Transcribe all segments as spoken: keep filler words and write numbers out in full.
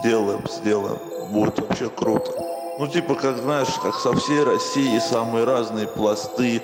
сделаем, сделаем, будет вообще круто. Ну, типа, как, знаешь, как со всей России самые разные пласты,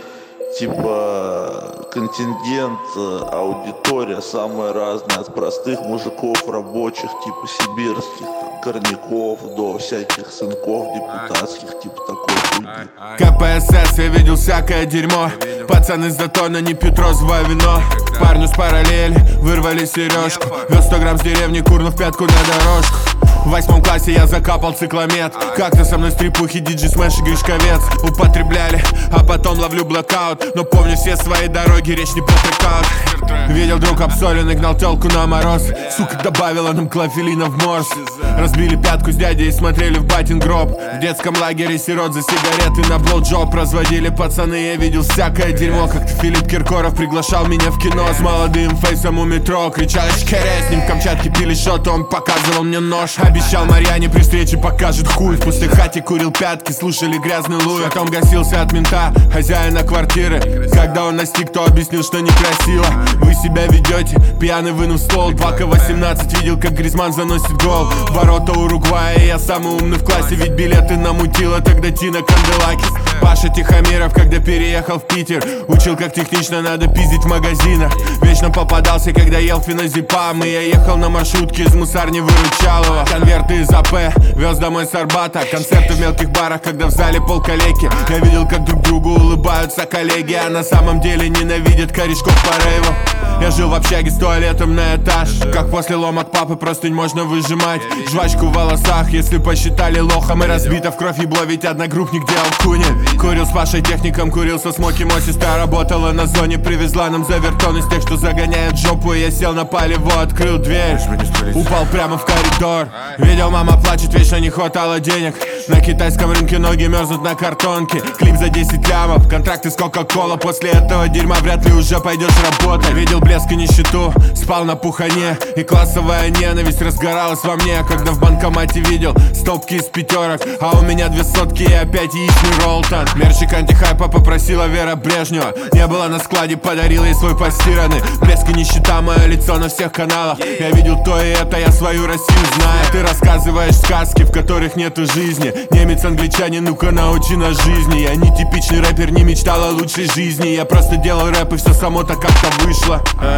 типа, контингент, аудитория самая разная, от простых мужиков, рабочих, типа, сибирских, там, горняков, до всяких сынков депутатских, типа, такой хуйни. КПСС, я видел всякое дерьмо. Пацаны с Затона не пьют розовое вино. Парню с параллели вырвали сережку. Вез сто грамм с деревни, курнув пятку на дорожку. В восьмом классе я закапал цикломет. Как-то со мной стрипухи, диджей Смэш и Гришковец употребляли, а потом ловлю блокаут. Но помню все свои дороги, речь не про трекаут. Видел друг обсоленный, гнал телку на мороз. Сука добавила нам клофелина в морс. Разбили пятку с дядей и смотрели в батин гроб. В детском лагере сирот за сигареты на блоуджоп разводили пацаны, я видел всякое дерьмо. Как-то Филипп Киркоров приглашал меня в кино с молодым фейсом у метро. Кричал «Чкере», с ним в Камчатке пили шот, он показывал мне нож. Обещал Марьяне при встрече покажет хуй. В пустой хате курил пятки, слушали грязный луй. Потом гасился от мента, хозяина квартиры. Когда он настиг, то объяснил, что некрасиво вы себя ведете, пьяный вынув стол. два ка восемнадцать видел, как Гризман заносит гол. Ворота Уругвая, я самый умный в классе, ведь билеты намутила тогда Тина Канделакис. Паша Тихомиров, когда переехал в Питер, учил, как технично надо пиздить в магазинах. Вечно попадался, когда ел феназепам, и я ехал на маршрутке из мусарни Выручалова. Конверты из АП вез домой с Арбата. Концерты в мелких барах, когда в зале полкалеки. Я видел, как друг другу улыбаются коллеги, а на самом деле ненавидят корешков по рейву. Я жил в общаге с туалетом на этаж. Как после ломок папы простынь можно выжимать. Жвачку в волосах, если посчитали лохом. И разбито в кровь ебло, ведь одногруппник делал куни. Курил с Пашей техником, курил со Смоки. Мо сестра работала на зоне, привезла нам завертон из тех, что загоняют жопу. Я сел на палево, открыл дверь, упал прямо в коридор. Видел, мама плачет, вечно не хватало денег. На китайском рынке ноги мерзнут на картонке. Клип за десять лямов, контракты с Кока-Кола. После этого дерьма вряд ли уже пойдешь работать. Видел блеск и нищету, спал на пухане. И классовая ненависть разгоралась во мне, когда в банкомате видел стопки из пятерок, а у меня две сотки и опять яичный роллтон. Мерчик антихайпа попросила Вера Брежнева. Не было на складе, подарил ей свой постиранный. Блеск и нищета, мое лицо на всех каналах. Я видел то и это, я свою Россию знаю. Ты рассказываешь сказки, в которых нету жизни. Немец, англичанин, ну-ка научи нас жизни. Я не типичный рэпер, не мечтал о лучшей жизни. Я просто делал рэп и все само-то как-то вышло.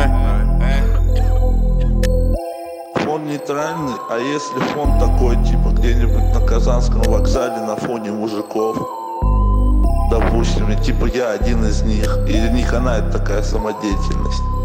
Фон нейтральный, а если фон такой, типа где-нибудь на Казанском вокзале на фоне мужиков, допустим, и типа я один из них, и для них она это такая самодеятельность.